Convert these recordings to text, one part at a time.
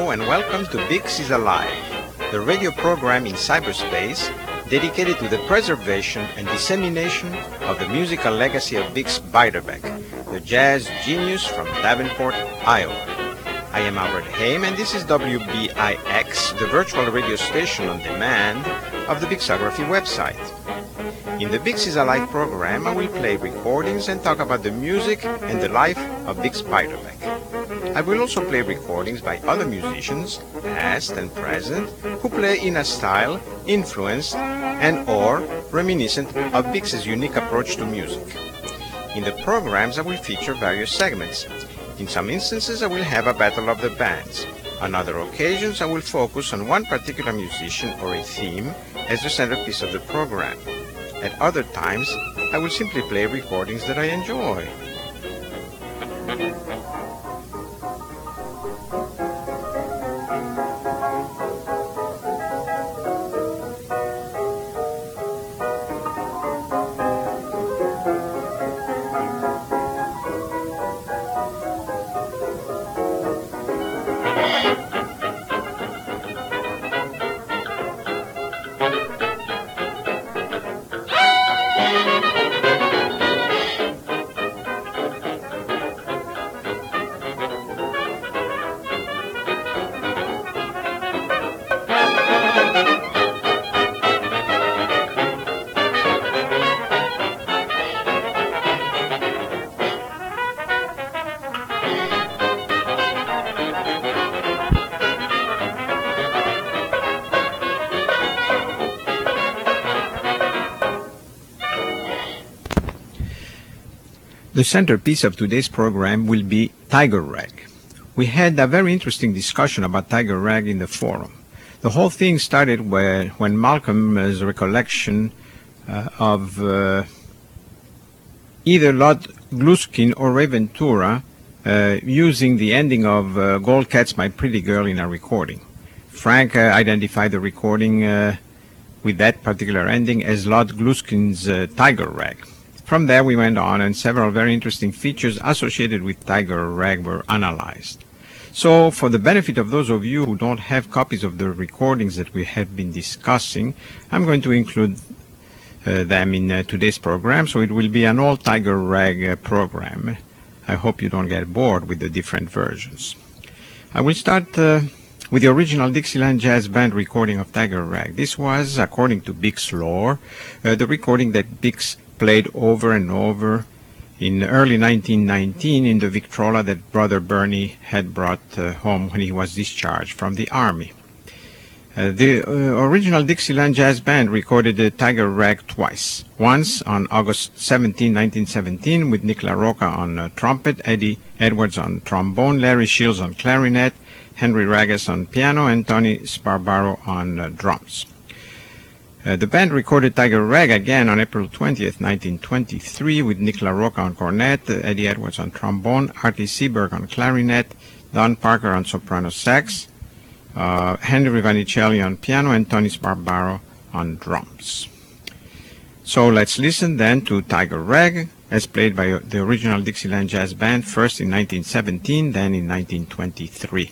Hello and welcome to Bix is Alive, the radio program in cyberspace dedicated to the preservation and dissemination of the musical legacy of Bix Beiderbecke, the jazz genius from Davenport, Iowa. I am Albert Haim and this is WBIX, the virtual radio station on demand of the Bixography website. In the Bix is Alive program, I will play recordings and talk about the music and the life of Bix Beiderbecke. I will also play recordings by other musicians, past and present, who play in a style influenced and or reminiscent of Bix's unique approach to music. In the programs, I will feature various segments. In some instances, I will have a battle of the bands. On other occasions, I will focus on one particular musician or a theme as the centerpiece of the program. At other times, I will simply play recordings that I enjoy. The centerpiece of today's program will be Tiger Rag. We had a very interesting discussion about Tiger Rag in the forum. The whole thing started when Malcolm's recollection of either Lord Gluskin or Ray Ventura using the ending of Gold Cat's My Pretty Girl in a recording. Frank identified the recording with that particular ending as Lord Gluskin's Tiger Rag. From there we went on and several very interesting features associated with Tiger Rag were analyzed. So for the benefit of those of you who don't have copies of the recordings that we have been discussing, I'm going to include them in today's program, so it will be an all Tiger Rag program. I hope you don't get bored with the different versions. I will start with the original Dixieland Jazz Band recording of Tiger Rag. This was, according to Bix lore, the recording that Bix played over and over in early 1919 in the Victrola that Brother Bernie had brought home when he was discharged from the Army. The original Dixieland Jazz Band recorded Tiger Rag twice. Once on August 17, 1917 with Nick LaRocca on trumpet, Eddie Edwards on trombone, Larry Shields on clarinet, Henry Ragas on piano, and Tony Sparbaro on drums. The band recorded Tiger Rag again on April 20th, 1923 with Nick LaRocca on cornet, Eddie Edwards on trombone, Artie Seberg on clarinet, Don Parker on soprano sax, Henry Vanicelli on piano, and Tony Sparbaro on drums. So let's listen then to Tiger Rag as played by the original Dixieland Jazz Band, first in 1917, then in 1923.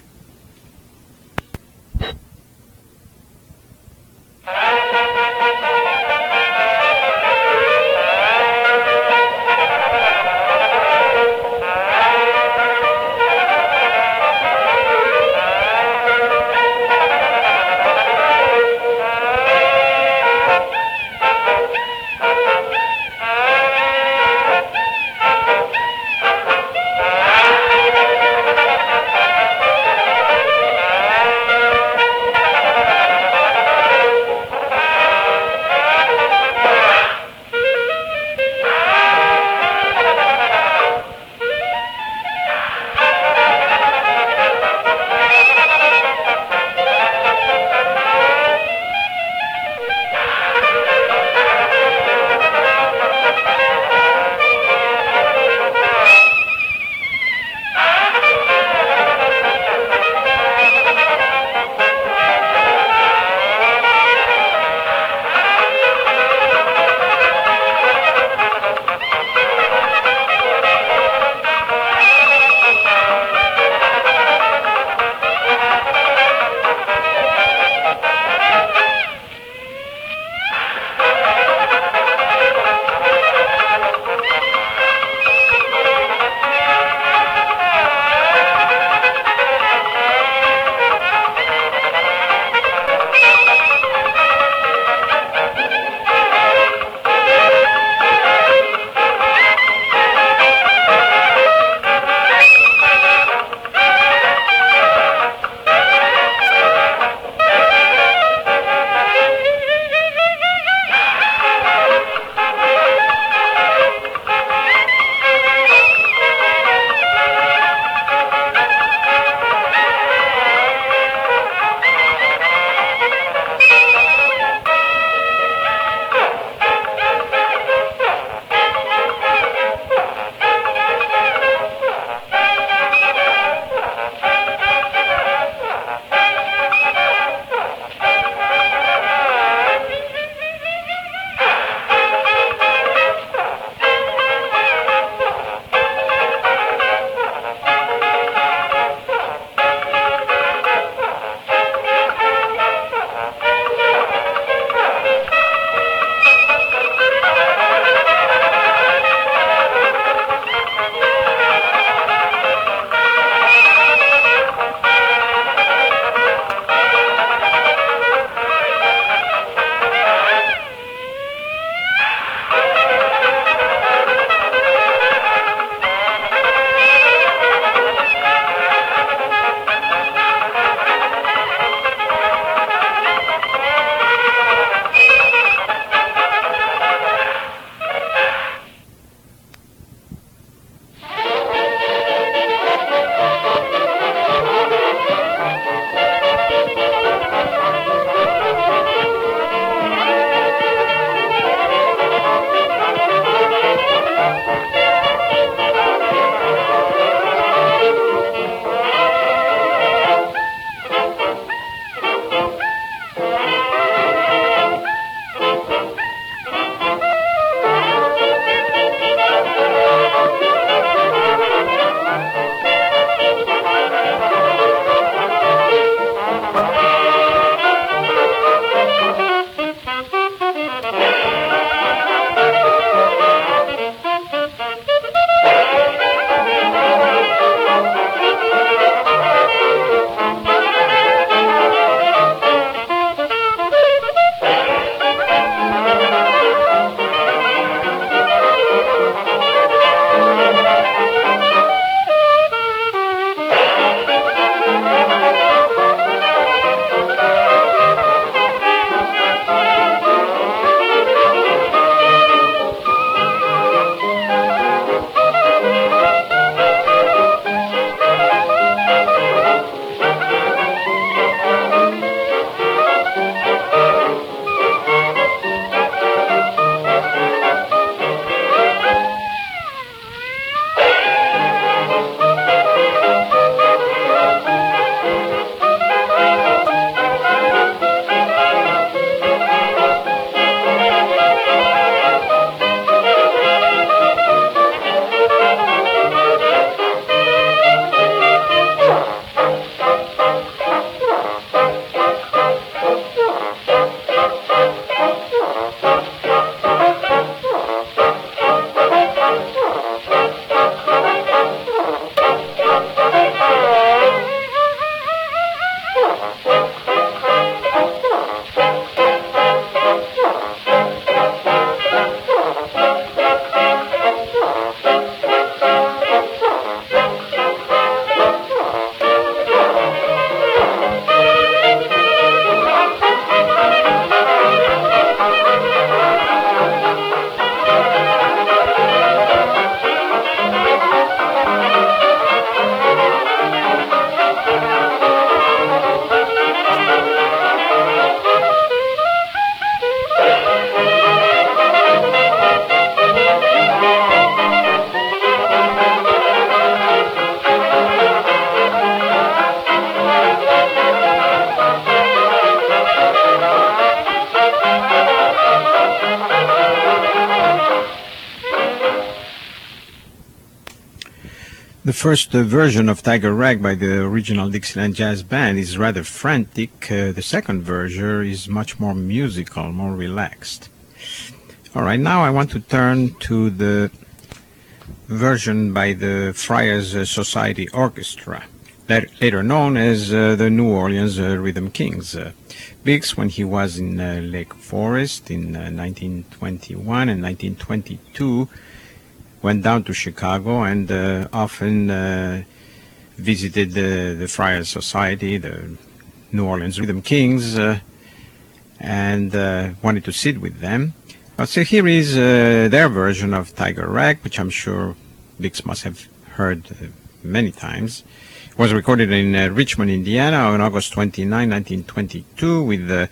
The first version of Tiger Rag by the original Dixieland Jazz Band is rather frantic. The second version is much more musical, more relaxed. All right, now I want to turn to the version by the Friars Society Orchestra, later known as the New Orleans Rhythm Kings. Biggs, when he was in Lake Forest in 1921 and 1922, went down to Chicago and often visited the Friars Society, the New Orleans Rhythm Kings, and wanted to sit with them. So here is their version of Tiger Rag, which I'm sure Biggs must have heard many times. It was recorded in Richmond, Indiana on August 29, 1922 with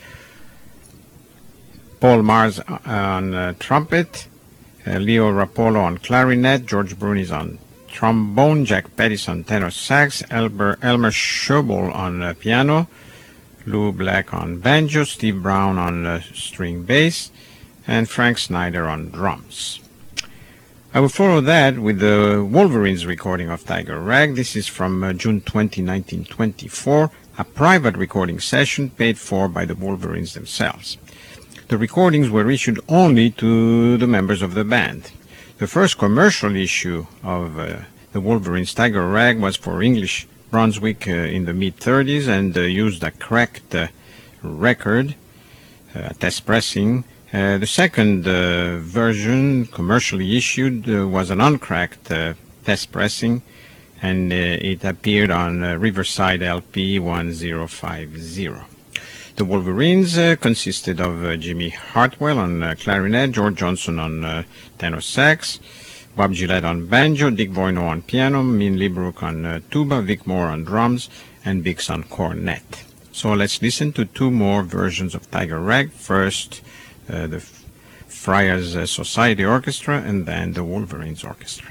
Paul Mars on trumpet, Leo Rapolo on clarinet, George Brunis on trombone, Jack Pettis on tenor sax, Elmer Schobel on piano, Lou Black on banjo, Steve Brown on string bass, and Frank Snyder on drums. I will follow that with the Wolverines recording of Tiger Rag. This is from June 20, 1924, a private recording session paid for by the Wolverines themselves. The recordings were issued only to the members of the band. The first commercial issue of the Wolverines' Tiger Rag was for English Brunswick in the mid-30s and used a cracked record, test pressing. The second version, commercially issued, was an uncracked test pressing, and it appeared on Riverside LP 1050. The Wolverines consisted of Jimmy Hartwell on clarinet, George Johnson on tenor sax, Bob Gillette on banjo, Dick Voyneau on piano, Min Liebrook on tuba, Vic Moore on drums, and Biggs on cornet. So let's listen to two more versions of Tiger Rag. First, the Friars Society Orchestra, and then the Wolverines Orchestra.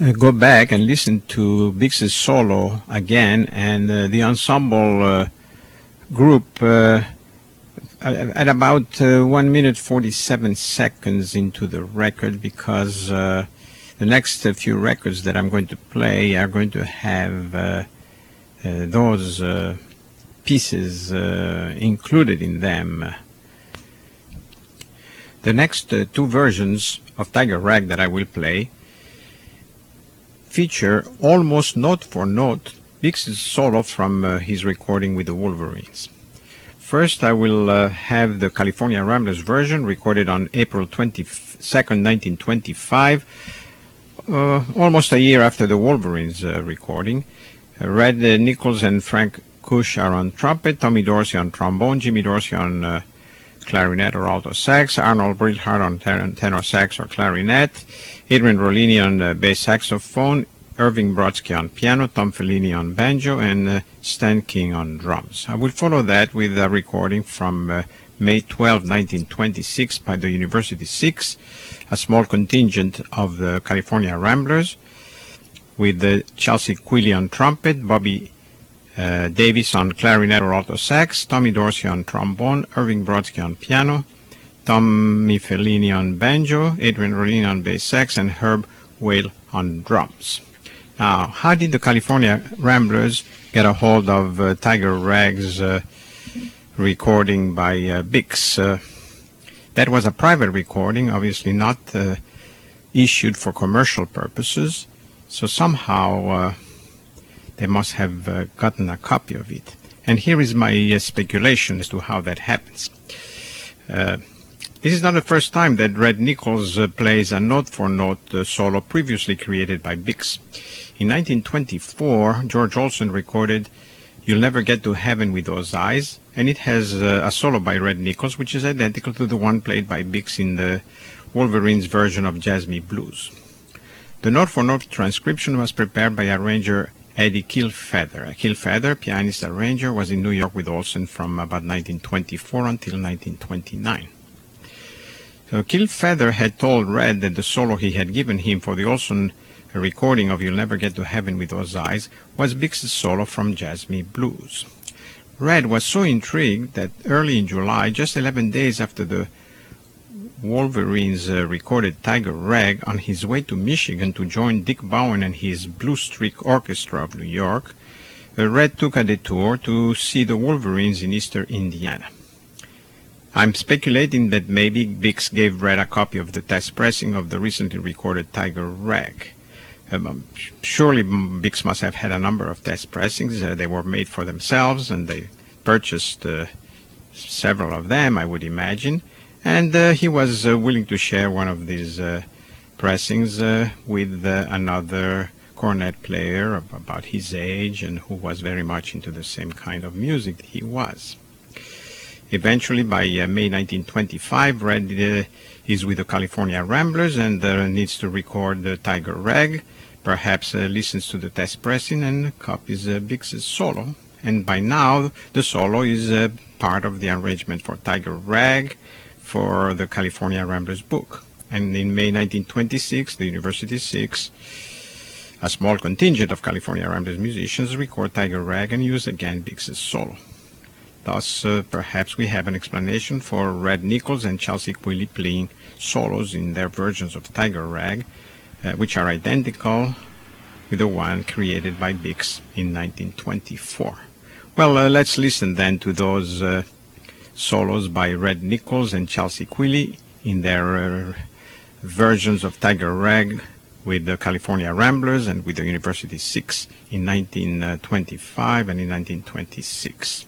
go back and listen to Bix's solo again, and the ensemble group at about 1 minute 47 seconds into the record, because the next few records that I'm going to play are going to have those pieces included in them. The next two versions of Tiger Rag that I will play feature almost note for note Bix's solo from his recording with the Wolverines. First, I will have the California Ramblers version recorded on April 22nd, 1925, almost a year after the Wolverines recording. Red Nichols and Frank Kush are on trumpet, Tommy Dorsey on trombone, Jimmy Dorsey on clarinet or alto sax, Arnold Brilhart on tenor sax or clarinet, Adrian Rollini on bass saxophone, Irving Brodsky on piano, Tom Fellini on banjo, and Stan King on drums. I will follow that with a recording from May 12, 1926 by the University Six, a small contingent of the California Ramblers, with Chelsea Quilly on trumpet, Bobby Davis on clarinet or alto sax, Tommy Dorsey on trombone, Irving Brodsky on piano, Tommy Fellini on banjo, Adrian Rollini on bass sax, and Herb Whale on drums. Now, how did the California Ramblers get a hold of Tiger Rag's recording by Bix? That was a private recording, obviously not issued for commercial purposes, so somehow they must have gotten a copy of it. And here is my speculation as to how that happens. This is not the first time that Red Nichols plays a note-for-note solo previously created by Bix. In 1924, George Olsen recorded You'll Never Get to Heaven with Those Eyes, and it has a solo by Red Nichols, which is identical to the one played by Bix in the Wolverines version of Jazz Me Blues. The note-for-note transcription was prepared by arranger Eddie Kilfeather. Kilfeather, pianist-arranger, was in New York with Olsen from about 1924 until 1929. So Kilfeather had told Red that the solo he had given him for the Olsen recording of You'll Never Get to Heaven with Those Eyes was Bix's solo from Jazz Me Blues. Red was so intrigued that early in July, just 11 days after the Wolverines recorded Tiger Rag, on his way to Michigan to join Dick Bowen and his Blue Streak Orchestra of New York, Red took a detour to see the Wolverines in Easter, Indiana. I'm speculating that maybe Bix gave Red a copy of the test pressing of the recently recorded Tiger Rag. Surely Bix must have had a number of test pressings. They were made for themselves, and they purchased several of them, I would imagine. And he was willing to share one of these pressings with another cornet player of about his age and who was very much into the same kind of music that he was. Eventually, by May 1925, Red is with the California Ramblers and needs to record the Tiger Rag, perhaps listens to the test pressing and copies Bix's solo. And by now, the solo is part of the arrangement for Tiger Rag for the California Ramblers book. And in May 1926, the University Six, a small contingent of California Ramblers musicians, record Tiger Rag and use again Bix's solo. Thus, perhaps we have an explanation for Red Nichols and Chelsea Quilly playing solos in their versions of Tiger Rag, which are identical with the one created by Bix in 1924. Well, let's listen then to those solos by Red Nichols and Chelsea Quilly in their versions of Tiger Rag with the California Ramblers and with the University Six in 1925 and in 1926.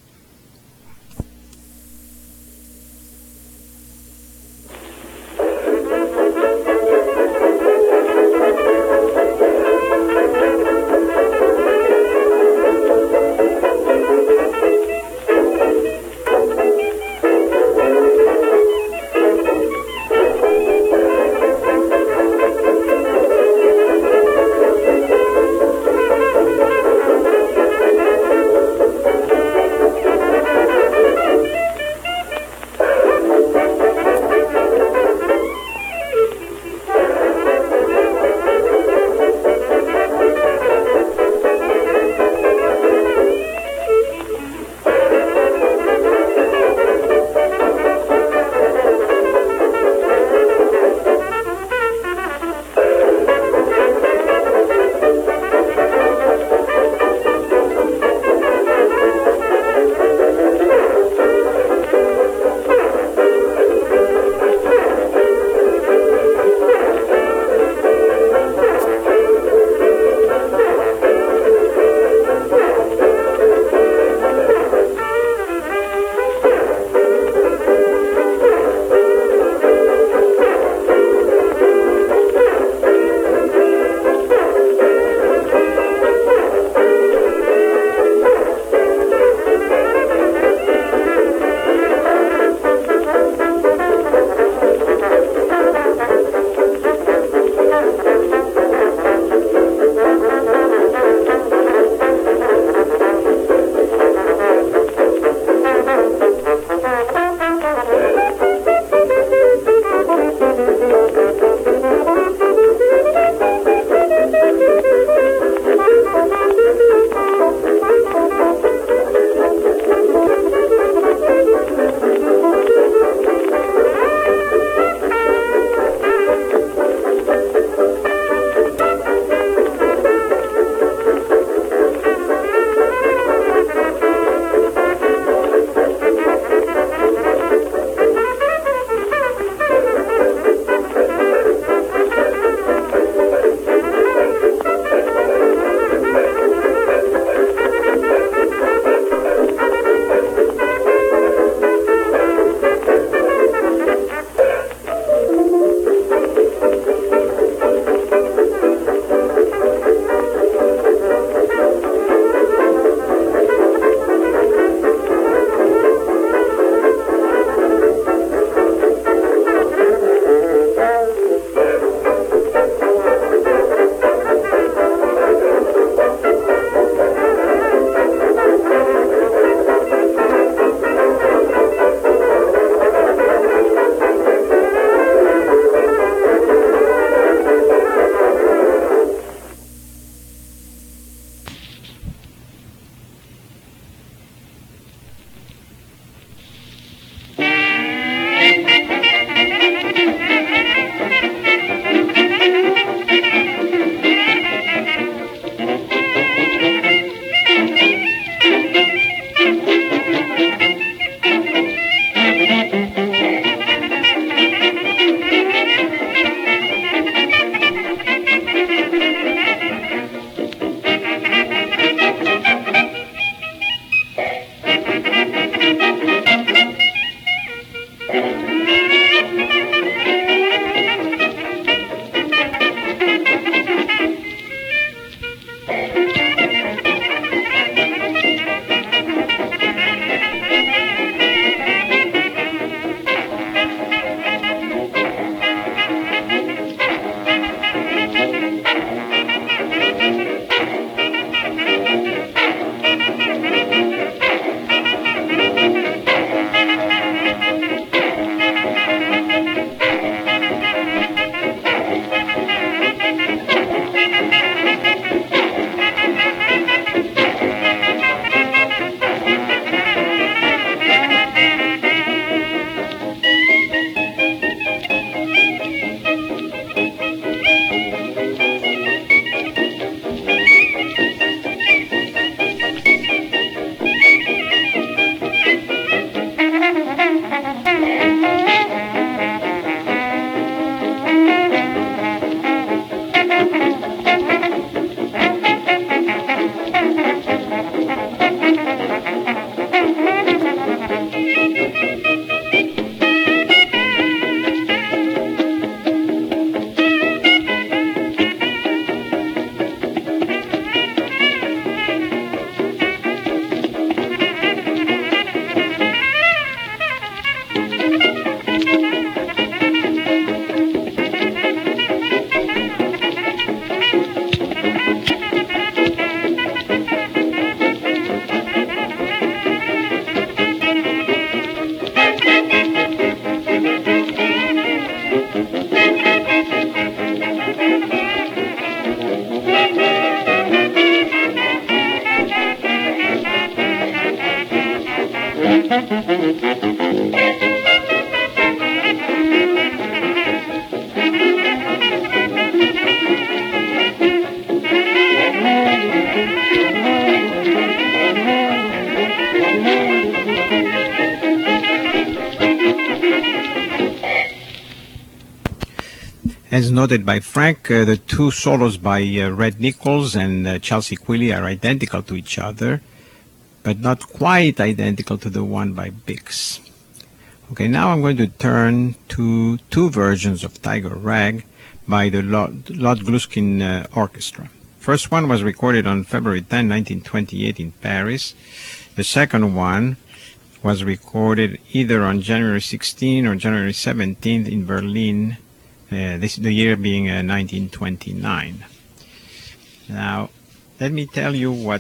As noted by Frank, the two solos by Red Nichols and Chelsea Quilly are identical to each other, but not quite identical to the one by Bix. Okay, now I'm going to turn to two versions of Tiger Rag by the Lud Gluskin Orchestra. First one was recorded on February 10, 1928 in Paris. The second one was recorded either on January 16 or January 17 in Berlin, the year being 1929. Now, let me tell you what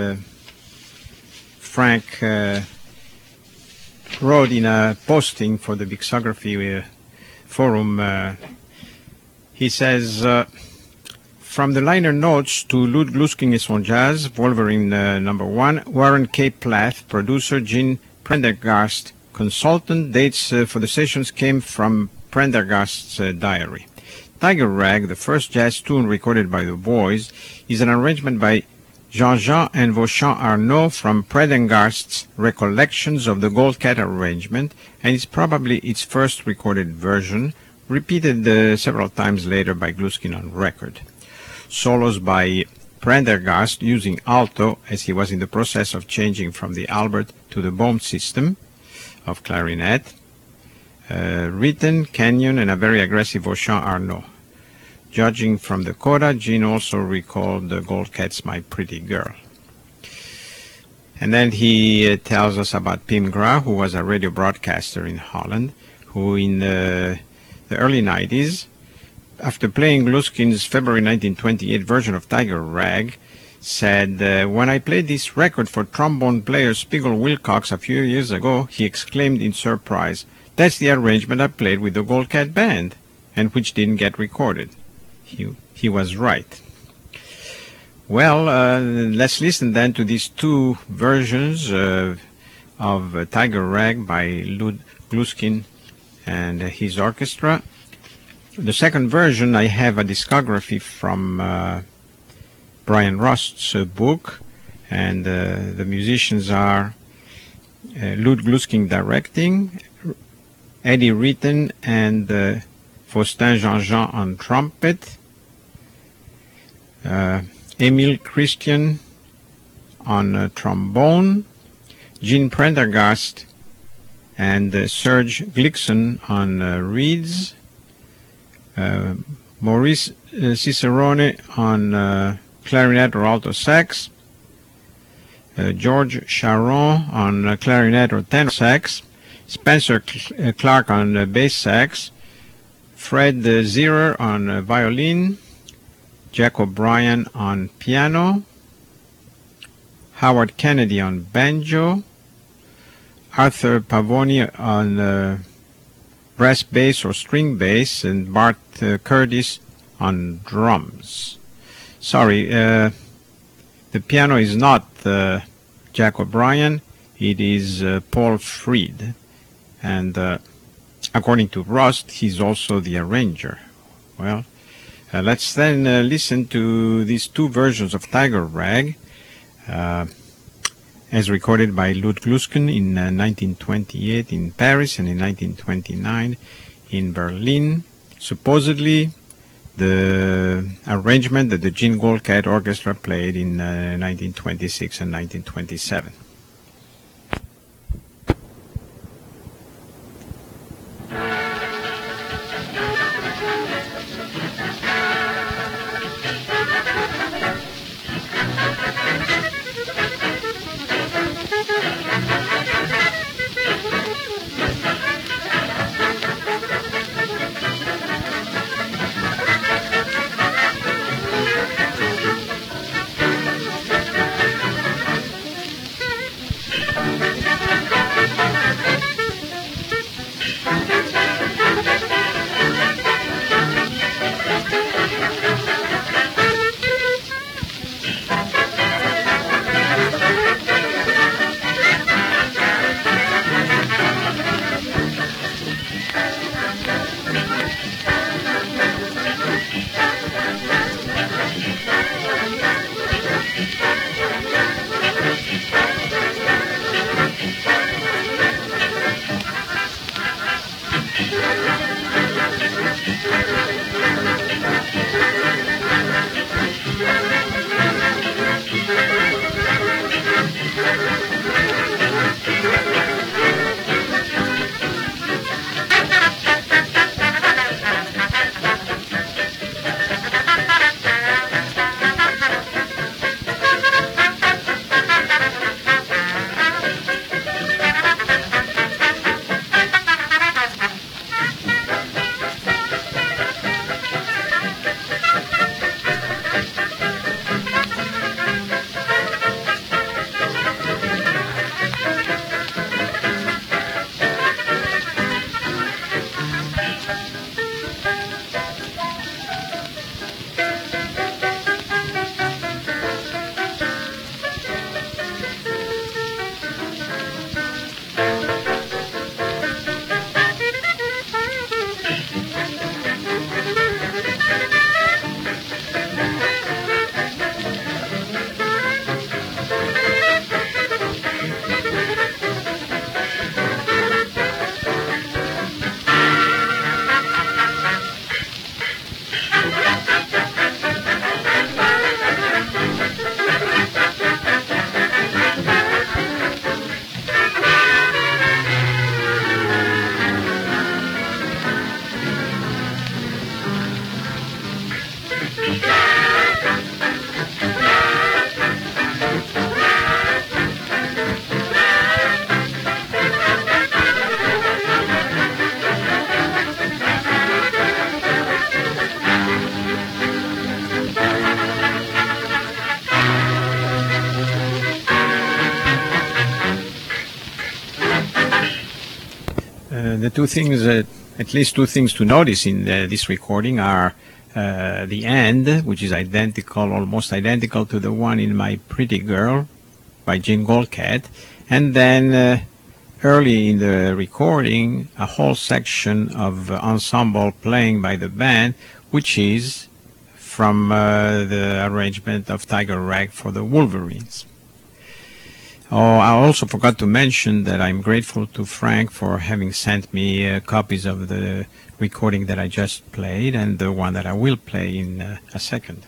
Frank wrote in a posting for the Bixography forum. He says, from the liner notes to Lud Gluskin et son Jazz, Wolverine number 1, Warren K. Plath, producer, Gene Prendergast, consultant. Dates for the sessions came from Prendergast's diary. Tiger Rag, the first jazz tune recorded by the Boys, is an arrangement by Jean-Jean and Vauchamp Arnaud from Prendergast's recollections of the Gold Cat arrangement, and is probably its first recorded version, repeated several times later by Gluskin on record. Solos by Prendergast using alto, as he was in the process of changing from the Albert to the Bohm system of clarinet. Written, Kenyon, and a very aggressive Vauchamp Arnaud. Judging from the coda, Gene also recalled the Gold Cat's My Pretty Girl. And then he tells us about Pim Gras, who was a radio broadcaster in Holland, who in the early 90s, after playing Gluskin's February 1928 version of Tiger Rag, said, when I played this record for trombone player Spiegel Wilcox a few years ago, he exclaimed in surprise, "That's the arrangement I played with the Gold Cat Band," and which didn't get recorded. He was right. Well, let's listen then to these two versions of Tiger Rag by Lud Gluskin and his orchestra. The second version, I have a discography from Brian Rost's book, and the musicians are Lud Gluskin directing, Eddie Ritten and Faustin Jean-Jean on trumpet, Emil Christian on trombone, Gene Prendergast and Serge Glickson on reeds, Maurice Cicerone on clarinet or alto sax, George Charon on clarinet or tenor sax, Spencer Clark on bass sax, Fred Zierer on violin, Jack O'Brien on piano, Howard Kennedy on banjo, Arthur Pavoni on brass bass or string bass, and Bart Curtis on drums. Sorry, the piano is not Jack O'Brien, it is Paul Freed. And according to Rost, he's also the arranger. Well, let's then listen to these two versions of Tiger Rag, as recorded by Lud Gluskin in 1928 in Paris and in 1929 in Berlin. Supposedly, the arrangement that the Gene Gold Cat Orchestra played in 1926 and 1927. The two things, at least two things to notice in this recording are the end, which is identical, almost identical to the one in My Pretty Girl by Jean Goldcat, and then early in the recording, a whole section of ensemble playing by the band, which is from the arrangement of Tiger Rag for the Wolverines. Oh, I also forgot to mention that I'm grateful to Frank for having sent me copies of the recording that I just played and the one that I will play in a second.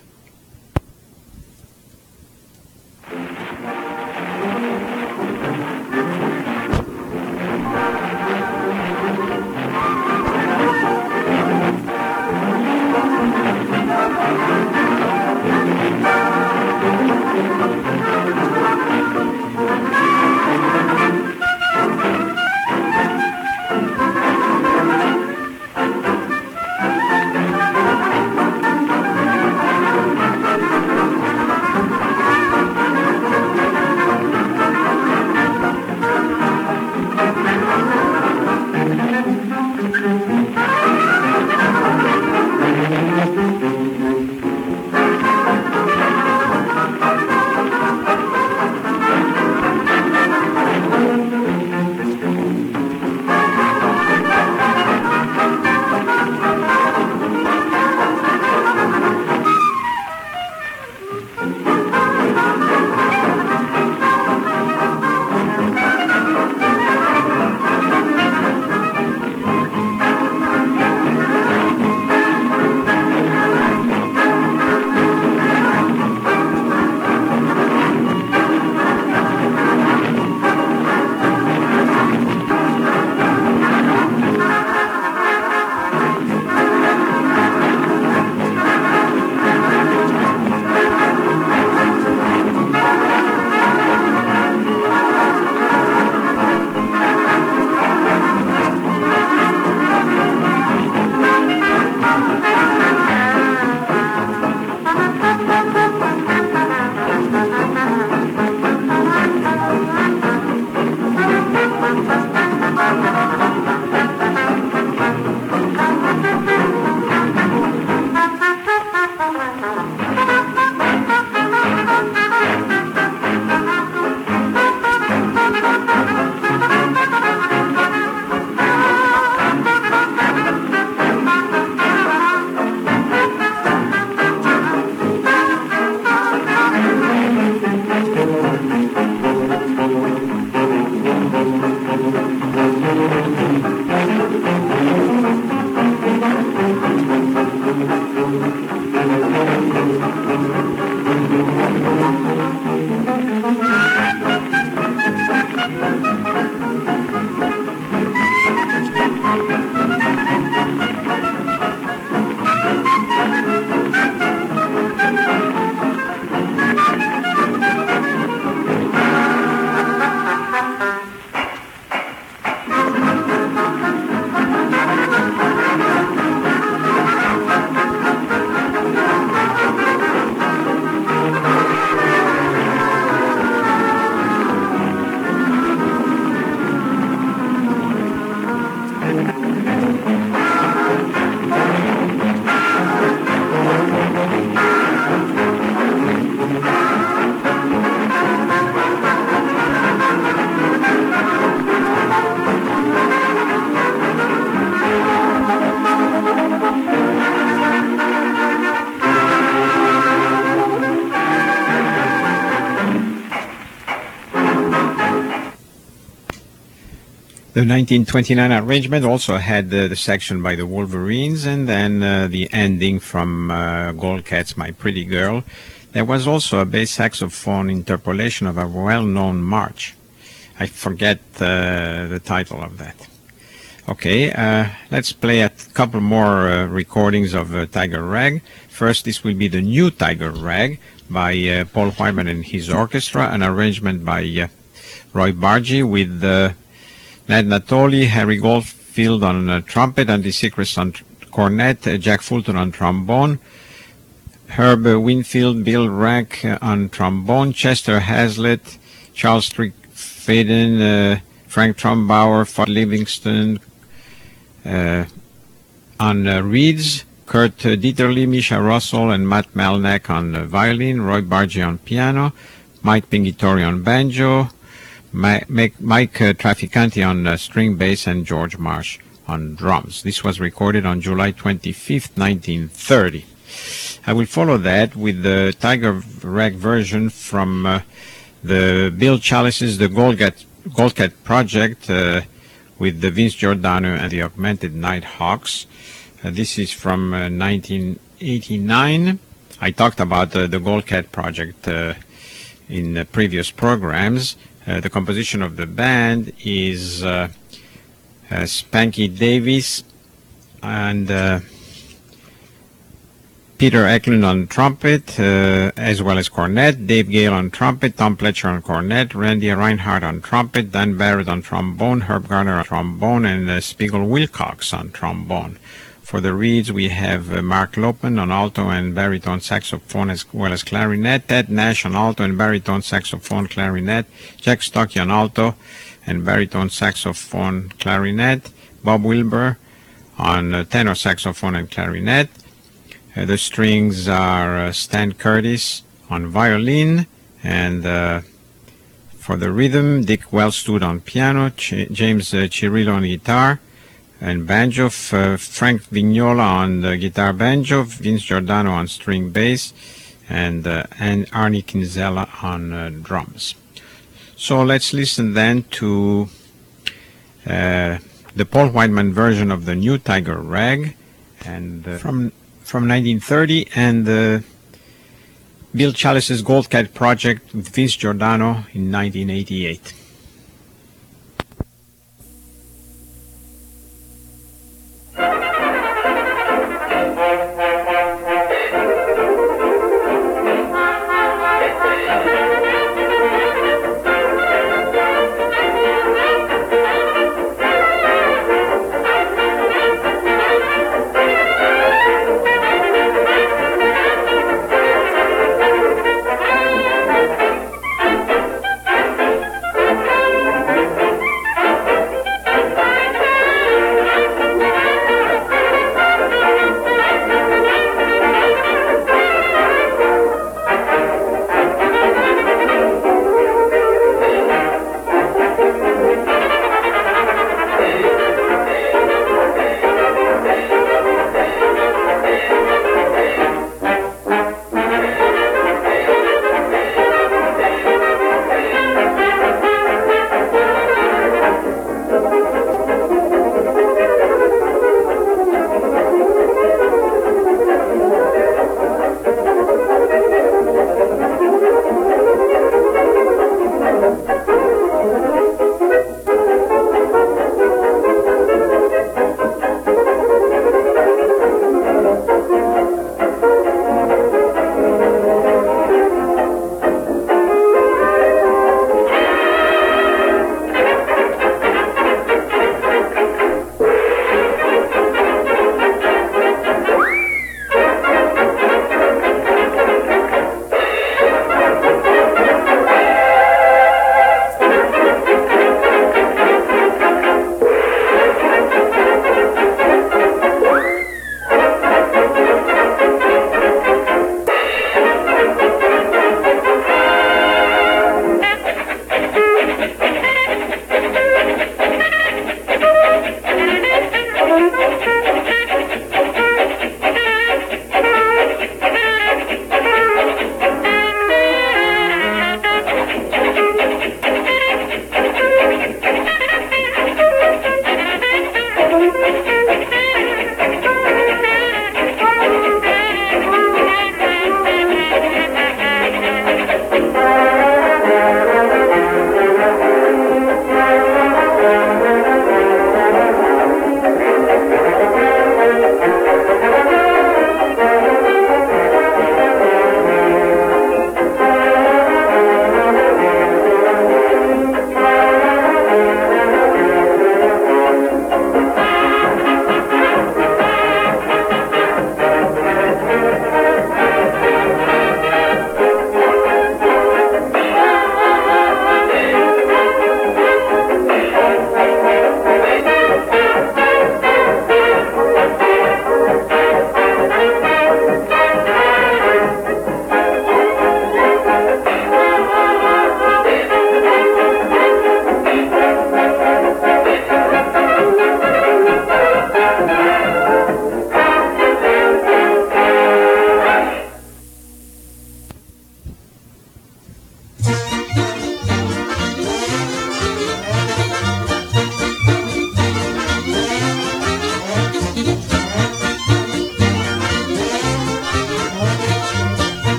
The 1929 arrangement also had the section by the Wolverines and then the ending from Goldcat's My Pretty Girl. There was also a bass saxophone interpolation of a well-known march. I forget the title of that. Okay, let's play a couple more recordings of Tiger Rag. First, this will be the new Tiger Rag by Paul Whiteman and his orchestra, an arrangement by Roy Bargee with Ned Natoli, Harry Goldfield on trumpet, Andy Sechrest on cornet, Jack Fulton on trombone, Herb Winfield, Bill Rack on trombone, Chester Hazlitt, Charles Strickfaden, Frank Trumbauer, Fudd Livingston, On reeds, Kurt Dieterle, Misha Russell, and Matt Melnick on violin, Roy Bargy on piano, Mike Pingitori on banjo, Mike Traficanti on string bass, and George Marsh on drums. This was recorded on July 25th, 1930. I will follow that with the Tiger Rag version from the Bill Chalice's The Gold Cat Project with the Vince Giordano and the Augmented Nighthawks. This is from 1989. I talked about the Gold Cat Project in previous programs. The composition of the band is Spanky Davis and Peter Eklund on trumpet, as well as cornet, Dave Gale on trumpet, Tom Pletcher on cornet, Randy Reinhardt on trumpet, Dan Barrett on trombone, Herb Garner on trombone, and Spiegel Wilcox on trombone. For the reeds, we have Mark Lopman on alto and baritone saxophone, as well as clarinet, Ted Nash on alto and baritone saxophone, clarinet, Jack Stockey on alto and baritone saxophone, clarinet, Bob Wilbur on tenor saxophone and clarinet. The strings are Stan Curtis on violin, and for the rhythm, Dick Wellstud on piano, James Cirillo on guitar and banjo, Frank Vignola on the guitar banjo, Vince Giordano on string bass, and Arnie Kinsella on drums. So let's listen then to the Paul Whiteman version of the new Tiger Rag, and from 1930, and Bill Chalice's Gold Cat Project with Vince Giordano in 1988.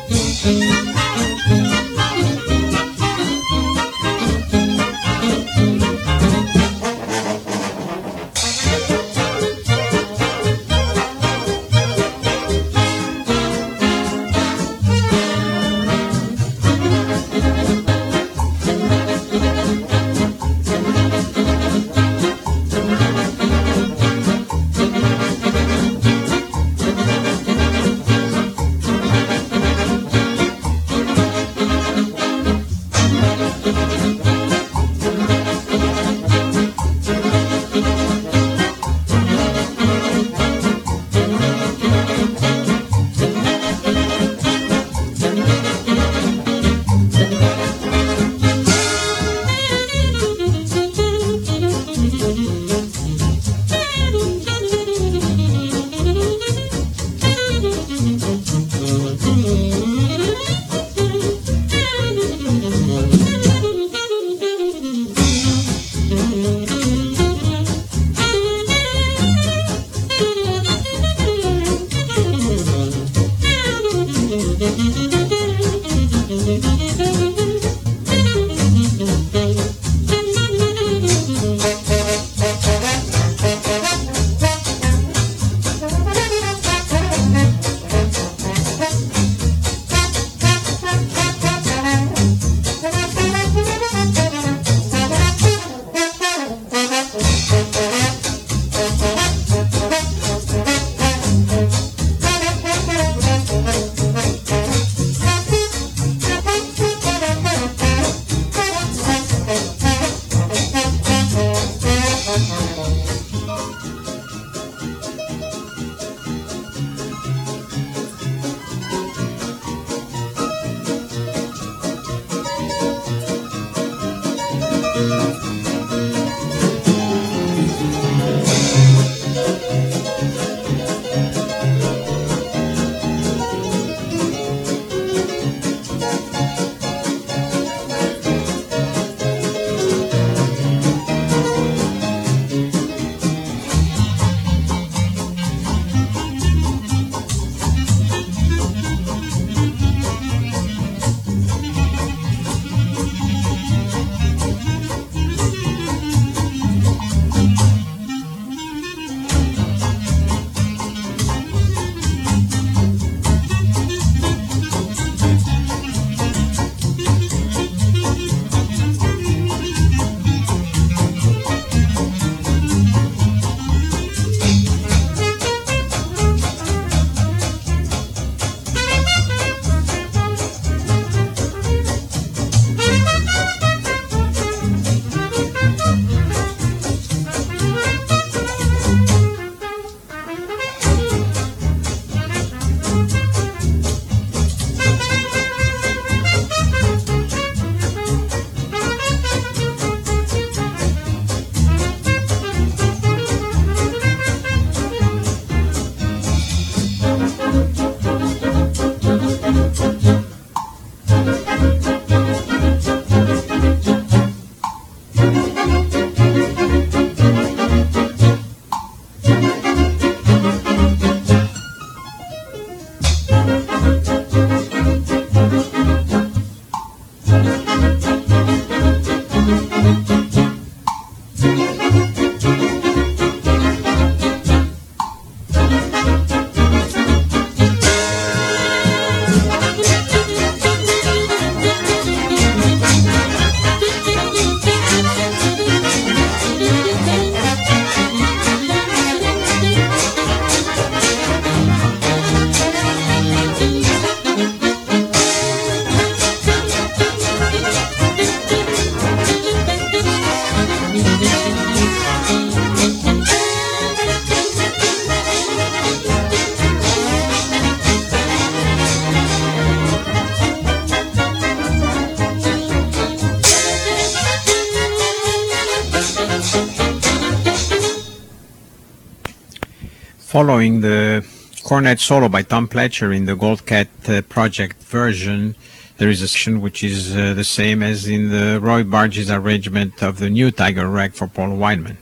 Following the cornet solo by Tom Pletcher in the Gold Cat project version, there is a section which is the same as in the Roy Barges arrangement of the new Tiger Rag for Paul Weidman.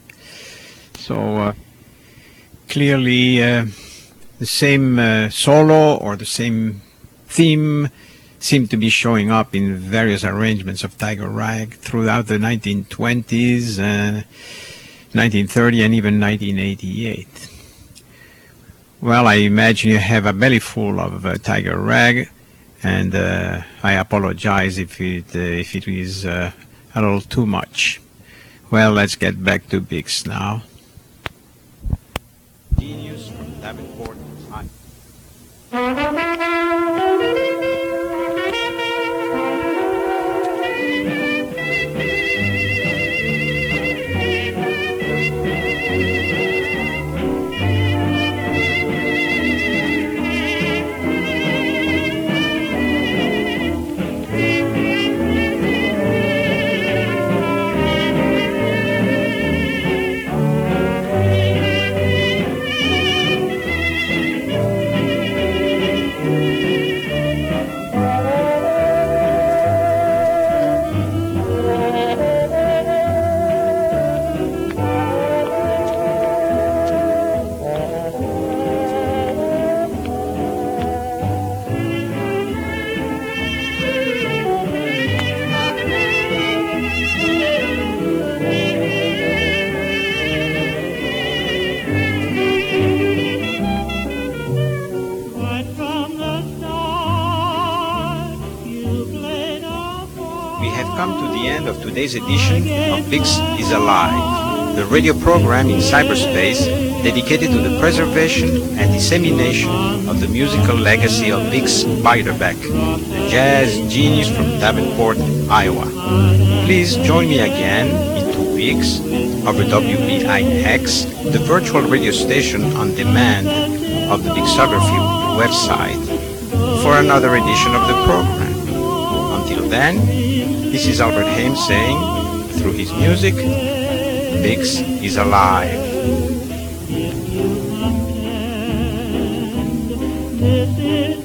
So clearly the same solo or the same theme seemed to be showing up in various arrangements of Tiger Rag throughout the 1920s, 1930, and even 1988. Well, I imagine you have a belly full of Tiger Rag, and I apologize if it is a little too much. Well, let's get back to Bix now. Genius from Davenport, Iowa. Of today's edition of Bix is Alive, the radio program in cyberspace dedicated to the preservation and dissemination of the musical legacy of Bix Beiderbecke, the jazz genius from Davenport, Iowa. Please join me again in 2 weeks over WBIX, the virtual radio station on demand of the Bixography website, for another edition of the program. Until then, this is Albert Haim saying, through his music, Bix is alive. This is